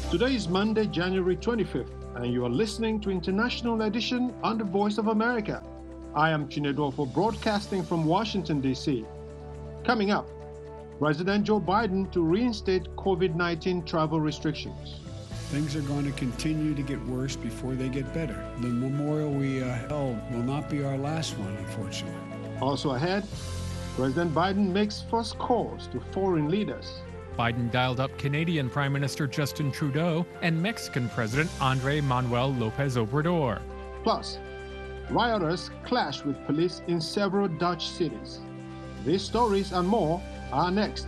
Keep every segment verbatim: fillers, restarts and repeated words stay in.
Today is Monday, January twenty-fifth, and you are listening to International Edition on the Voice of America. I am Chinedolfo, broadcasting from Washington, D C. Coming up, President Joe Biden to reinstate COVID nineteen travel restrictions. Things are going to continue to get worse before they get better. The memorial we uh, held will not be our last one, unfortunately. Also ahead, President Biden makes first calls to foreign leaders. Biden dialed up Canadian Prime Minister Justin Trudeau and Mexican President Andrés Manuel López Obrador. Plus, rioters clash with police in several Dutch cities. These stories and more are next.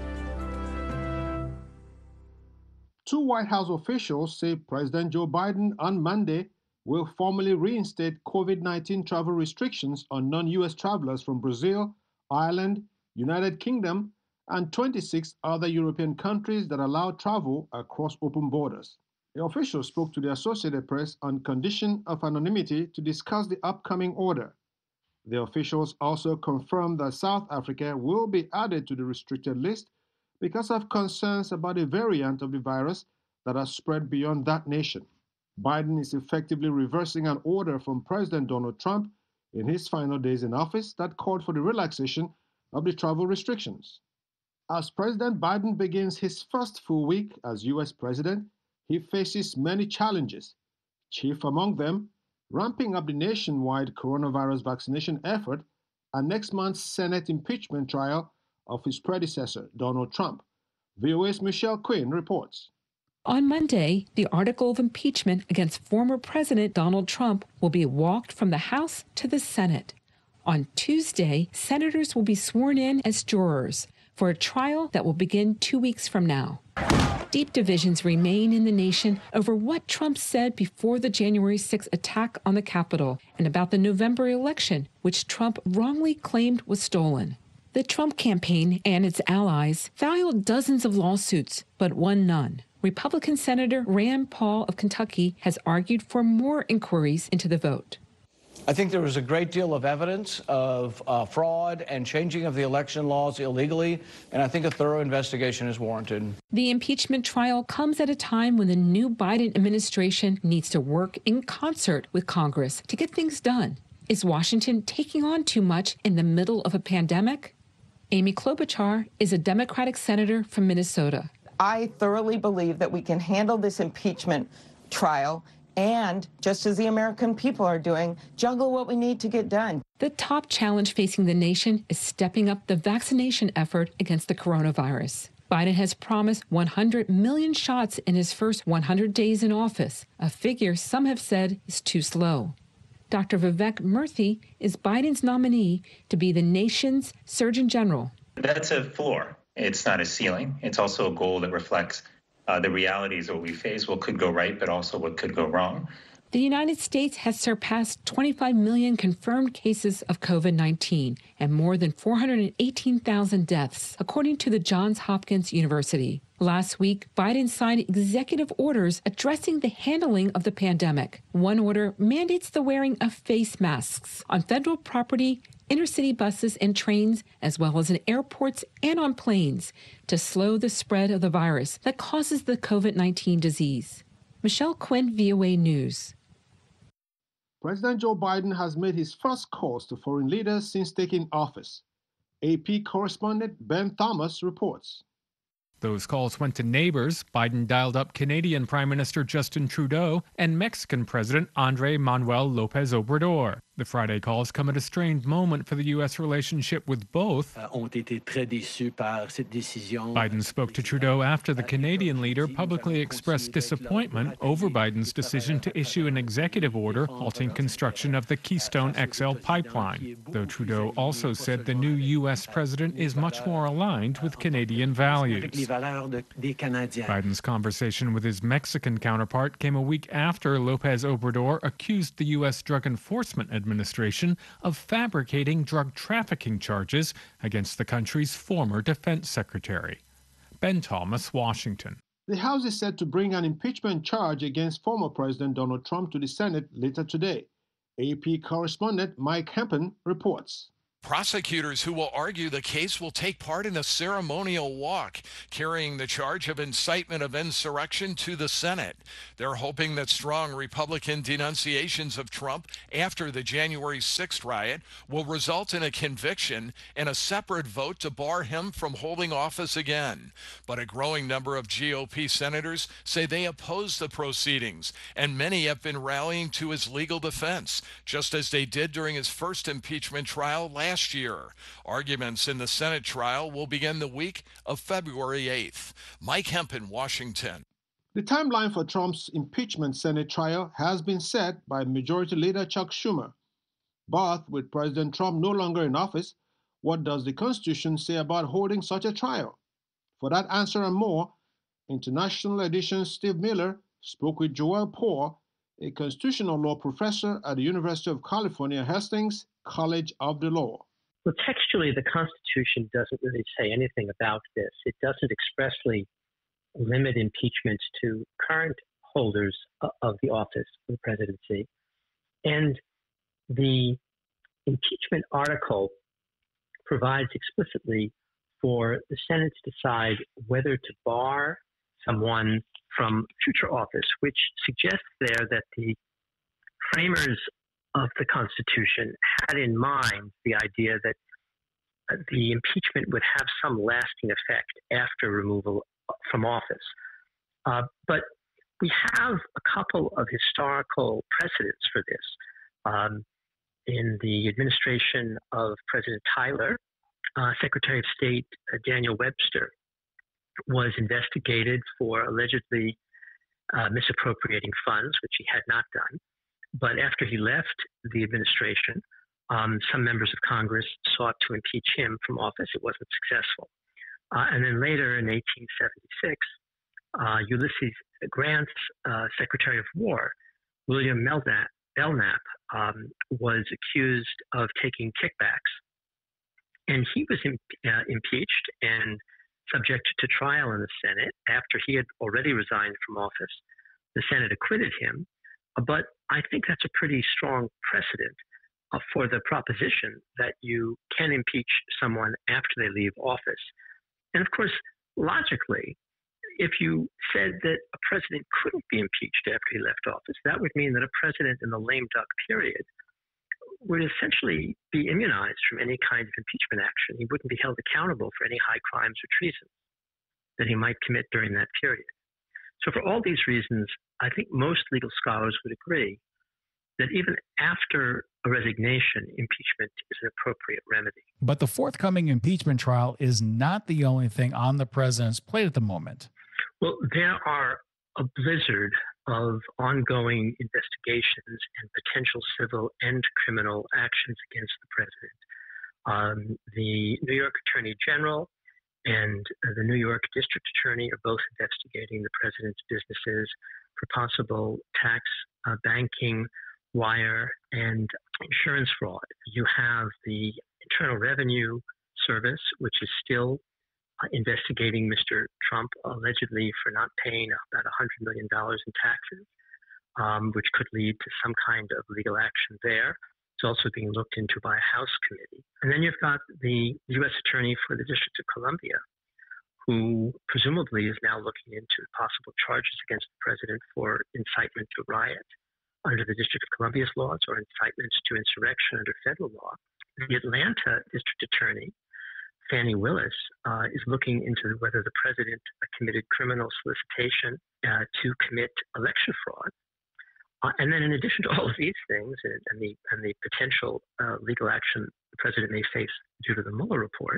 Two White House officials say President Joe Biden on Monday will formally reinstate COVID nineteen travel restrictions on non-U S travelers from Brazil, Ireland, United Kingdom, and twenty-six other European countries that allow travel across open borders. The officials spoke to the Associated Press on condition of anonymity to discuss the upcoming order. The officials also confirmed that South Africa will be added to the restricted list because of concerns about a variant of the virus that has spread beyond that nation. Biden is effectively reversing an order from President Donald Trump in his final days in office that called for the relaxation of the travel restrictions. As President Biden begins his first full week as U S president, he faces many challenges, chief among them ramping up the nationwide coronavirus vaccination effort and next month's Senate impeachment trial of his predecessor, Donald Trump. V O A's Michelle Quinn reports. On Monday, the article of impeachment against former President Donald Trump will be walked from the House to the Senate. On Tuesday, senators will be sworn in as jurors for a trial that will begin two weeks from now. Deep divisions remain in the nation over what Trump said before the January sixth attack on the Capitol and about the November election, which Trump wrongly claimed was stolen. The Trump campaign and its allies filed dozens of lawsuits, but won none. Republican Senator Rand Paul of Kentucky has argued for more inquiries into the vote. I think there was a great deal of evidence of uh, fraud and changing of the election laws illegally, and I think a thorough investigation is warranted. The impeachment trial comes at a time when the new Biden administration needs to work in concert with Congress to get things done. Is Washington taking on too much in the middle of a pandemic? Amy Klobuchar is a Democratic senator from Minnesota. I thoroughly believe that we can handle this impeachment trial and, just as the American people are doing, juggle what we need to get done. The top challenge facing the nation is stepping up the vaccination effort against the coronavirus. Biden has promised one hundred million shots in his first one hundred days in office, a figure some have said is too slow. Doctor Vivek Murthy is Biden's nominee to be the nation's Surgeon General. That's a floor. It's not a ceiling. It's also a goal that reflects Uh, the realities of what we face, what could go right, but also what could go wrong. The United States has surpassed twenty-five million confirmed cases of COVID nineteen and more than four hundred eighteen thousand deaths, according to the Johns Hopkins University. Last week, Biden signed executive orders addressing the handling of the pandemic. One order mandates the wearing of face masks on federal property, intercity buses and trains, as well as in airports and on planes, to slow the spread of the virus that causes the COVID nineteen disease. Michelle Quinn, V O A News. President Joe Biden has made his first calls to foreign leaders since taking office. A P correspondent Ben Thomas reports. Those calls went to neighbors. Biden dialed up Canadian Prime Minister Justin Trudeau and Mexican President Andrés Manuel López Obrador. The Friday calls come at a strained moment for the U S relationship with both. Biden spoke to Trudeau after the Canadian leader publicly expressed disappointment over Biden's decision to issue an executive order halting construction of the Keystone X L pipeline, though Trudeau also said the new U S president is much more aligned with Canadian values. Biden's conversation with his Mexican counterpart came a week after López Obrador accused the U S Drug Enforcement Administration of fabricating drug trafficking charges against the country's former defense secretary. Ben Thomas, Washington. The House is set to bring an impeachment charge against former President Donald Trump to the Senate later today. A P correspondent Mike Hempen reports. Prosecutors who will argue the case will take part in a ceremonial walk, carrying the charge of incitement of insurrection to the Senate. They're hoping that strong Republican denunciations of Trump after the January sixth riot will result in a conviction and a separate vote to bar him from holding office again. But a growing number of G O P senators say they oppose the proceedings, and many have been rallying to his legal defense, just as they did during his first impeachment trial last Last year. Arguments in the Senate trial will begin the week of February eighth. Mike Hempen, Washington. The timeline for Trump's impeachment Senate trial has been set by Majority Leader Chuck Schumer. But with President Trump no longer in office, what does the Constitution say about holding such a trial? For that answer and more, International Edition's Steve Miller spoke with Joel Poore, a constitutional law professor at the University of California, Hastings College of the Law. Well, textually, the Constitution doesn't really say anything about this. It doesn't expressly limit impeachments to current holders of the office of the presidency. And the impeachment article provides explicitly for the Senate to decide whether to bar someone from future office, which suggests there that the framers of the Constitution had in mind the idea that the impeachment would have some lasting effect after removal from office. Uh, but we have a couple of historical precedents for this. Um, in the administration of President Tyler, uh, Secretary of State uh, Daniel Webster was investigated for allegedly uh, misappropriating funds, which he had not done. But after he left the administration, um, some members of Congress sought to impeach him from office. It wasn't successful. Uh, and then later in eighteen seventy-six, uh, Ulysses Grant's uh, Secretary of War, William Belknap, Belknap um, was accused of taking kickbacks. And he was imp- uh, impeached and subject to trial in the Senate after he had already resigned from office. The Senate acquitted him. But I think that's a pretty strong precedent uh, for the proposition that you can impeach someone after they leave office. And of course, logically, if you said that a president couldn't be impeached after he left office, that would mean that a president in the lame duck period would essentially be immunized from any kind of impeachment action. He wouldn't be held accountable for any high crimes or treason that he might commit during that period. So for all these reasons, I think most legal scholars would agree that even after a resignation, impeachment is an appropriate remedy. But the forthcoming impeachment trial is not the only thing on the president's plate at the moment. Well, there are a blizzard of ongoing investigations and potential civil and criminal actions against the president. Um, the New York Attorney General and the New York District Attorney are both investigating the president's businesses for possible tax, uh, banking, wire, and insurance fraud. You have the Internal Revenue Service, which is still uh, investigating Mister Trump allegedly for not paying about one hundred million dollars in taxes, um, which could lead to some kind of legal action there. It's also being looked into by a House committee. And then you've got the U S Attorney for the District of Columbia, who presumably is now looking into possible charges against the president for incitement to riot under the District of Columbia's laws or incitement to insurrection under federal law. The Atlanta District Attorney, Fannie Willis, uh, is looking into whether the president committed criminal solicitation uh, to commit election fraud. Uh, and then in addition to all of these things and, and, the, and the potential uh, legal action the president may face due to the Mueller report,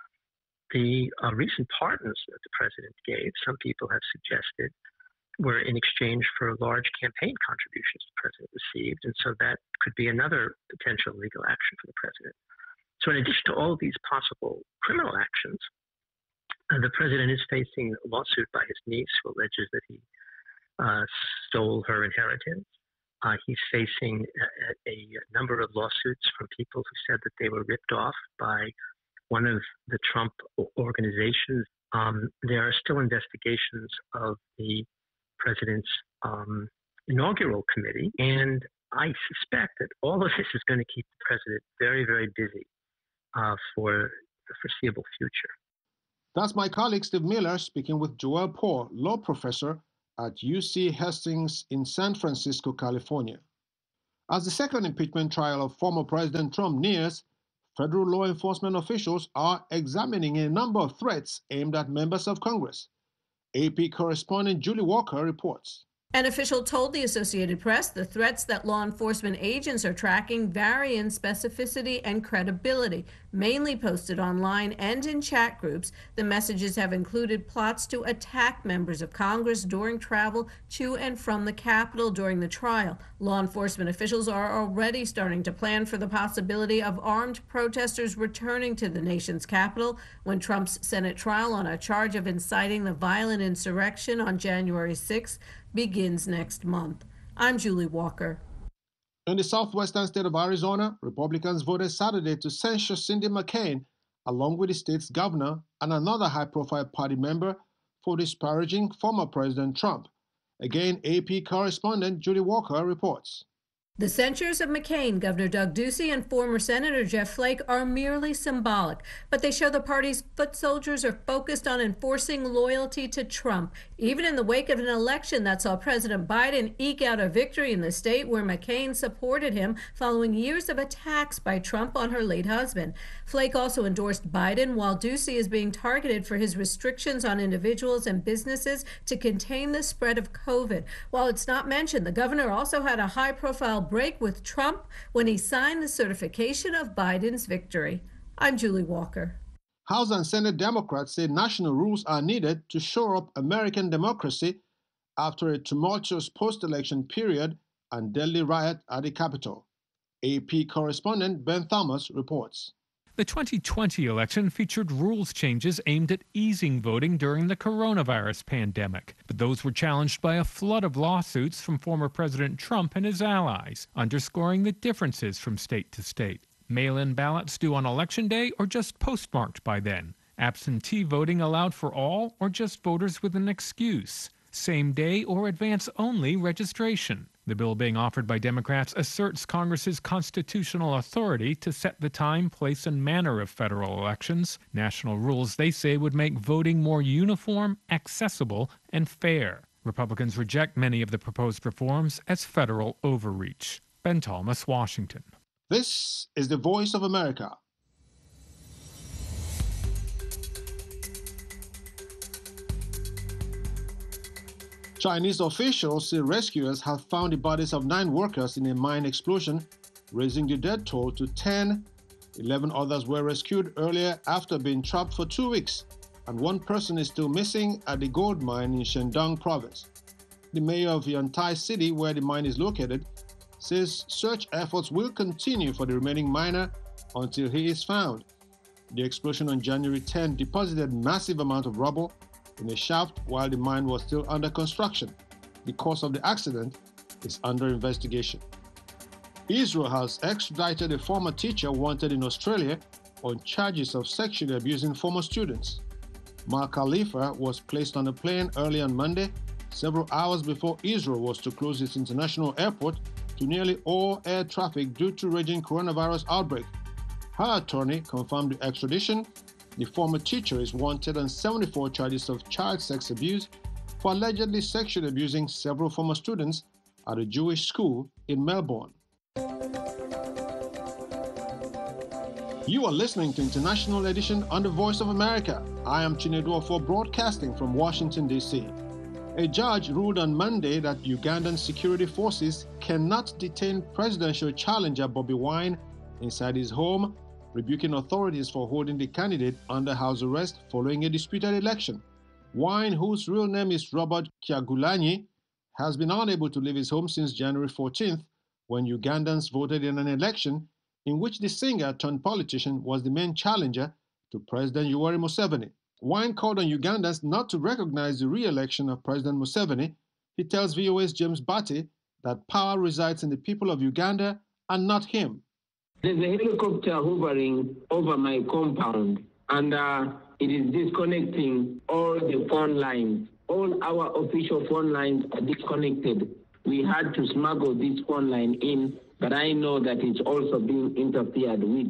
the uh, recent pardons that the president gave, some people have suggested, were in exchange for large campaign contributions the president received. And so that could be another potential legal action for the president. So in addition to all of these possible criminal actions, uh, the president is facing a lawsuit by his niece who alleges that he uh, stole her inheritance. Uh, he's facing a, a number of lawsuits from people who said that they were ripped off by one of the Trump organizations. Um, there are still investigations of the president's um, inaugural committee, and I suspect that all of this is going to keep the president very, very busy uh, for the foreseeable future. That's my colleague Steve Miller speaking with Joel Poore, law professor at U C Hastings in San Francisco, California. As the second impeachment trial of former President Trump nears, federal law enforcement officials are examining a number of threats aimed at members of Congress. A P correspondent Julie Walker reports. An official told the Associated Press the threats that law enforcement agents are tracking vary in specificity and credibility. Mainly posted online and in chat groups, the messages have included plots to attack members of Congress during travel to and from the Capitol during the trial. Law enforcement officials are already starting to plan for the possibility of armed protesters returning to the nation's capital when Trump's Senate trial on a charge of inciting the violent insurrection on January sixth begins next month. I'm Julie Walker. In the southwestern state of Arizona, Republicans voted Saturday to censure Cindy McCain, along with the state's governor and another high-profile party member, for disparaging former President Trump. Again, A P correspondent Julie Walker reports. The censures of McCain, Governor Doug Ducey, and former Senator Jeff Flake are merely symbolic, but they show the party's foot soldiers are focused on enforcing loyalty to Trump, even in the wake of an election that saw President Biden eke out a victory in the state where McCain supported him following years of attacks by Trump on her late husband. Flake also endorsed Biden, while Ducey is being targeted for his restrictions on individuals and businesses to contain the spread of COVID. While it's not mentioned, the governor also had a high-profile break with Trump when he signed the certification of Biden's victory. I'm Julie Walker. House and Senate Democrats say national rules are needed to shore up American democracy after a tumultuous post-election period and deadly riot at the Capitol. A P correspondent Ben Thomas reports. The twenty twenty election featured rules changes aimed at easing voting during the coronavirus pandemic, but those were challenged by a flood of lawsuits from former President Trump and his allies, underscoring the differences from state to state. Mail-in ballots due on Election Day or just postmarked by then. Absentee voting allowed for all or just voters with an excuse. Same-day or advance-only registration. The bill being offered by Democrats asserts Congress's constitutional authority to set the time, place, and manner of federal elections. National rules, they say, would make voting more uniform, accessible, and fair. Republicans reject many of the proposed reforms as federal overreach. Ben Thomas, Washington. This is the Voice of America. Chinese officials say rescuers have found the bodies of nine workers in a mine explosion, raising the death toll to ten. Eleven others were rescued earlier after being trapped for two weeks, and one person is still missing at the gold mine in Shandong province. The mayor of Yantai City, where the mine is located, says search efforts will continue for the remaining miner until he is found. The explosion on January tenth deposited massive amount of rubble in a shaft while the mine was still under construction. The cause of the accident is under investigation. Israel has extradited a former teacher wanted in Australia on charges of sexually abusing former students. Mark Khalifa was placed on a plane early on Monday, several hours before Israel was to close its international airport to nearly all air traffic due to raging coronavirus outbreak. Her attorney confirmed the extradition. The former teacher is wanted on seventy-four charges of child sex abuse for allegedly sexually abusing several former students at a Jewish school in Melbourne. You are listening to International Edition on the Voice of America. I am Chinedu Ofo, broadcasting from Washington, D C A judge ruled on Monday that Ugandan security forces cannot detain presidential challenger Bobi Wine inside his home, rebuking authorities for holding the candidate under house arrest following a disputed election. Wine, whose real name is Robert Kyagulanyi, has been unable to leave his home since January fourteenth, when Ugandans voted in an election in which the singer turned politician was the main challenger to President Yoweri Museveni. Wine called on Ugandans not to recognize the re-election of President Museveni. He tells V O A's James Batty that power resides in the people of Uganda and not him. There's a helicopter hovering over my compound, and uh, it is disconnecting all the phone lines. All our official phone lines are disconnected. We had to smuggle this phone line in, but I know that it's also being interfered with.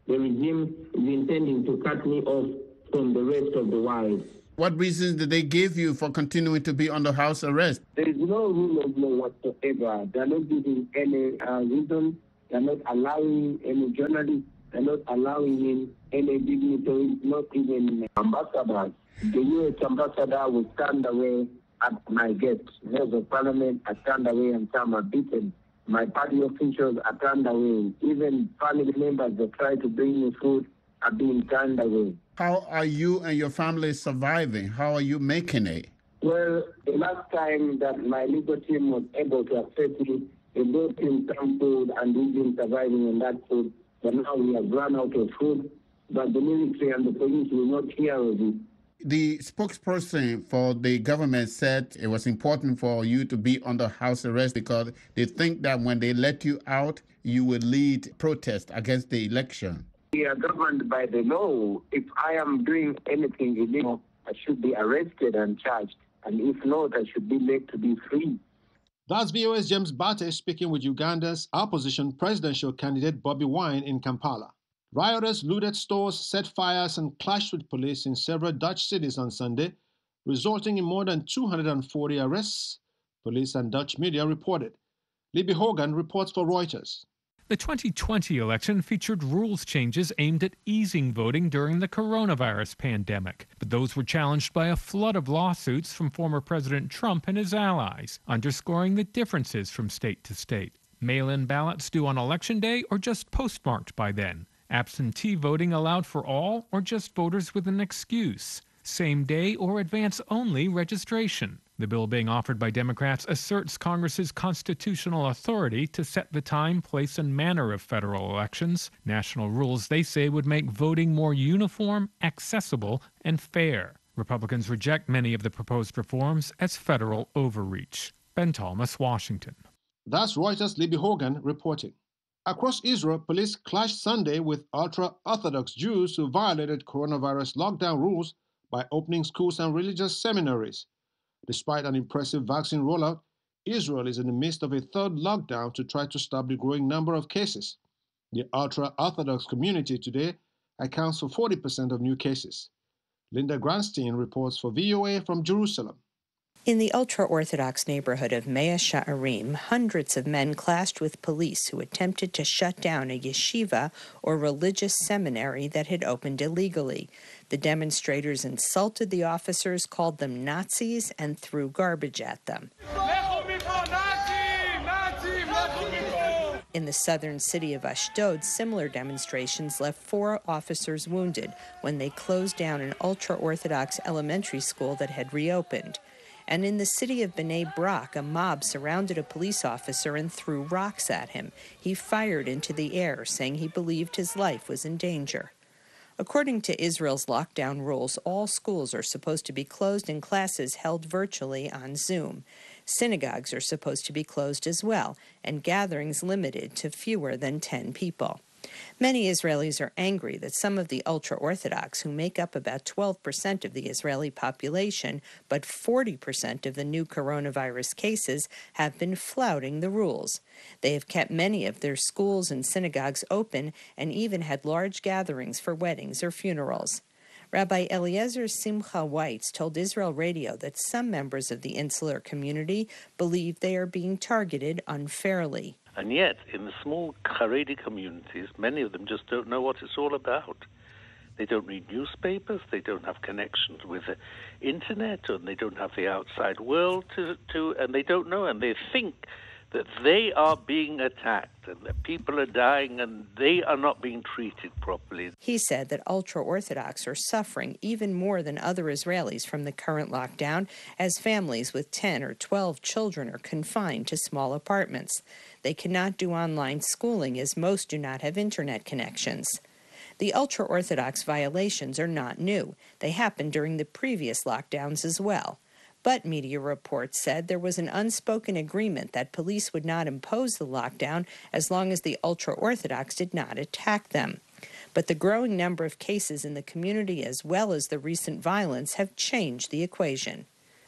the regime is intending to cut me off from the rest of the world. What reasons did they give you for continuing to be under house arrest? There is no rule of law whatsoever. They are not giving any uh, reason. They are not allowing any journalists. They are not allowing in any dignitaries, not even ambassadors. The U S ambassador will stand away at my gate. Members of parliament are turned away and some are beaten. My party officials are turned away. Even family members that try to bring me food are being turned away. How are you and your family surviving? How are you making it? Well, the last time that my legal team was able to access me, they brought in some food and we've been surviving on that food. But now we have run out of food, but the military and the police will not hear of it. The spokesperson for the government said it was important for you to be under house arrest because they think that when they let you out, you will lead protest against the election. We are governed by the law. If I am doing anything illegal, I should be arrested and charged. And if not, I should be made to be free. That's V O A's James Bate speaking with Uganda's opposition presidential candidate Bobi Wine in Kampala. Rioters looted stores, set fires, and clashed with police in several Dutch cities on Sunday, resulting in more than two hundred forty arrests, police and Dutch media reported. Libby Hogan reports for Reuters. The twenty twenty election featured rules changes aimed at easing voting during the coronavirus pandemic, but those were challenged by a flood of lawsuits from former President Trump and his allies, underscoring the differences from state to state. Mail-in ballots due on Election Day or just postmarked by then. Absentee voting allowed for all or just voters with an excuse. Same-day or advance-only registration. The bill being offered by Democrats asserts Congress's constitutional authority to set the time, place, and manner of federal elections. National rules, they say, would make voting more uniform, accessible, and fair. Republicans reject many of the proposed reforms as federal overreach. Ben Thomas, Washington. That's Reuters' Libby Hogan reporting. Across Israel, police clashed Sunday with ultra-Orthodox Jews who violated coronavirus lockdown rules by opening schools and religious seminaries. Despite an impressive vaccine rollout, Israel is in the midst of a third lockdown to try to stop the growing number of cases. The ultra-Orthodox community today accounts for forty percent of new cases. Linda Granstein reports for V O A from Jerusalem. In the ultra-Orthodox neighborhood of Mea Sha'arim, hundreds of men clashed with police who attempted to shut down a yeshiva or religious seminary that had opened illegally. The demonstrators insulted the officers, called them Nazis, and threw garbage at them. In the southern city of Ashdod, similar demonstrations left four officers wounded when they closed down an ultra-Orthodox elementary school that had reopened. And in the city of Bnei Brak, a mob surrounded a police officer and threw rocks at him. He fired into the air, saying he believed his life was in danger. According to Israel's lockdown rules, all schools are supposed to be closed and classes held virtually on Zoom. Synagogues are supposed to be closed as well, and gatherings limited to fewer than ten people. Many Israelis are angry that some of the ultra-Orthodox, who make up about twelve percent of the Israeli population, but forty percent of the new coronavirus cases, have been flouting the rules. They have kept many of their schools and synagogues open and even had large gatherings for weddings or funerals. Rabbi Eliezer Simcha Weitz told Israel Radio that some members of the insular community believe they are being targeted unfairly. And yet, in the small Haredi communities, many of them just don't know what it's all about. They don't read newspapers, they don't have connections with the internet, and they don't have the outside world to, to and they don't know, and they think that they are being attacked and that people are dying and they are not being treated properly. He said that ultra-Orthodox are suffering even more than other Israelis from the current lockdown, as families with ten or twelve children are confined to small apartments. They cannot do online schooling as most do not have internet connections. The ultra-Orthodox violations are not new. They happened during the previous lockdowns as well. But media reports said there was an unspoken agreement that police would not impose the lockdown as long as the ultra-Orthodox did not attack them. But the growing number of cases in the community as well as the recent violence have changed the equation.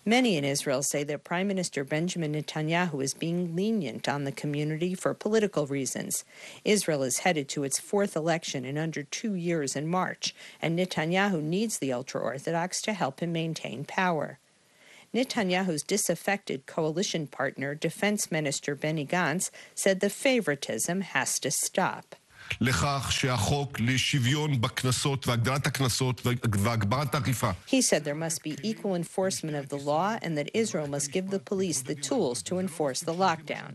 Many in Israel say that Prime Minister Benjamin Netanyahu is being lenient on the community for political reasons. Israel is headed to its fourth election in under two years in March, and Netanyahu needs the ultra-Orthodox to help him maintain power. Netanyahu's disaffected coalition partner, Defense Minister Benny Gantz, said the favoritism has to stop. לכך שהחוק לשוויון בקנסות והגדלת הקנסות והגברת האכיפה. He said there must be equal enforcement of the law and that Israel must give the police the tools to enforce the lockdown.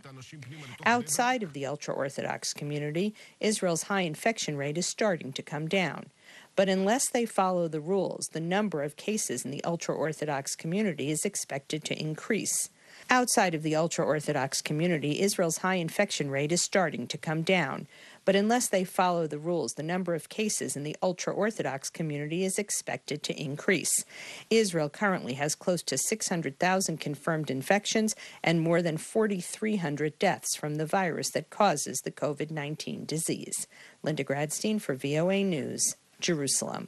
Outside of the ultra-Orthodox community, Israel's high infection rate is starting to come down. But unless they follow the rules, the number of cases in the ultra-Orthodox community is expected to increase. Outside of the ultra-Orthodox community, Israel's high infection rate is starting to come down. But unless they follow the rules, the number of cases in the ultra-Orthodox community is expected to increase. Israel currently has close to six hundred thousand confirmed infections and more than four thousand three hundred deaths from the virus that causes the COVID nineteen disease. Linda Gradstein for V O A News, Jerusalem.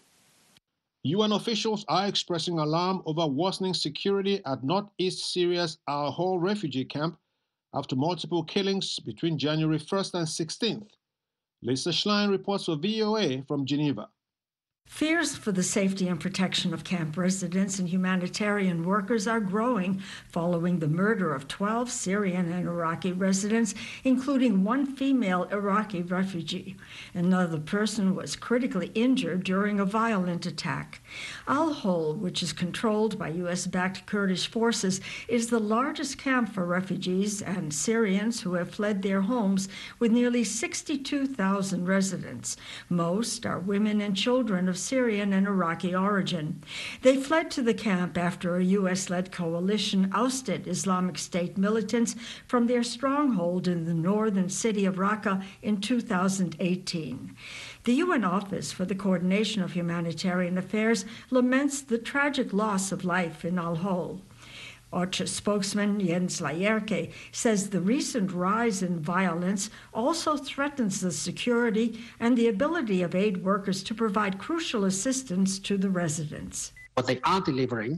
U N officials are expressing alarm over worsening security at northeast Syria's Al-Hol refugee camp after multiple killings between January first and sixteenth. Lisa Schlein reports for V O A from Geneva. Fears for the safety and protection of camp residents and humanitarian workers are growing following the murder of twelve Syrian and Iraqi residents, including one female Iraqi refugee. Another person was critically injured during a violent attack. Al-Hol, which is controlled by U S-backed Kurdish forces, is the largest camp for refugees and Syrians who have fled their homes, with nearly sixty-two thousand residents. Most are women and children of Syrian and Iraqi origin. They fled to the camp after a U S-led coalition ousted Islamic State militants from their stronghold in the northern city of Raqqa in two thousand eighteen. The U N Office for the Coordination of Humanitarian Affairs laments the tragic loss of life in Al-Hol. OCHA spokesman Jens Lajerke says the recent rise in violence also threatens the security and the ability of aid workers to provide crucial assistance to the residents. What they are delivering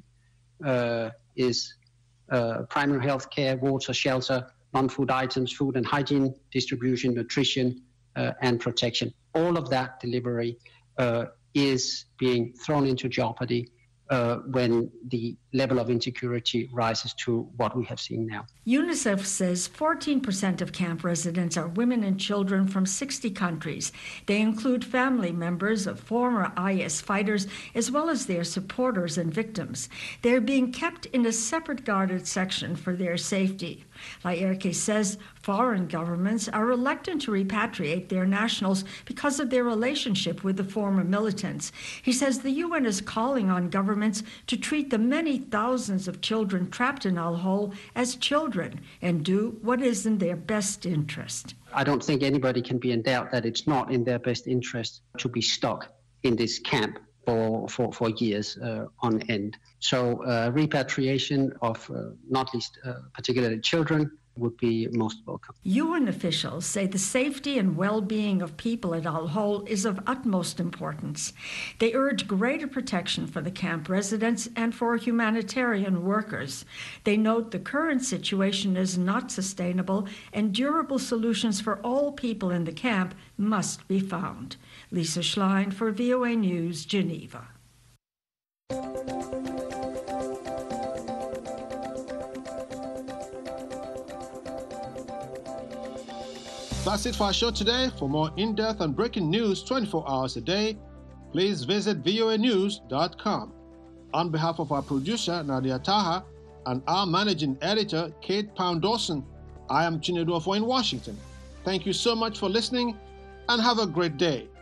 uh, is uh, primary health care, water, shelter, non-food items, food and hygiene distribution, nutrition, uh, and protection. All of that delivery uh, is being thrown into jeopardy Uh, when the level of insecurity rises to what we have seen now. UNICEF says fourteen percent of camp residents are women and children from sixty countries. They include family members of former I S fighters as well as their supporters and victims. They're being kept in a separate guarded section for their safety. Lajerke says foreign governments are reluctant to repatriate their nationals because of their relationship with the former militants. He says the U N is calling on governments to treat the many thousands of children trapped in Al-Hol as children and do what is in their best interest. I don't think anybody can be in doubt that it's not in their best interest to be stuck in this camp for, for, for years uh, on end. So uh, repatriation of uh, not least uh, particularly children would be most welcome. U N officials say the safety and well-being of people at Al-Hol is of utmost importance. They urge greater protection for the camp residents and for humanitarian workers. They note the current situation is not sustainable and durable solutions for all people in the camp must be found. Lisa Schlein for V O A News, Geneva. That's it for our show today. For more in-depth and breaking news twenty-four hours a day, please visit V O A news dot com. On behalf of our producer, Nadia Taha, and our managing editor, Kate Pound-Dawson, I am Chinedu Ofo in Washington. Thank you so much for listening, and have a great day.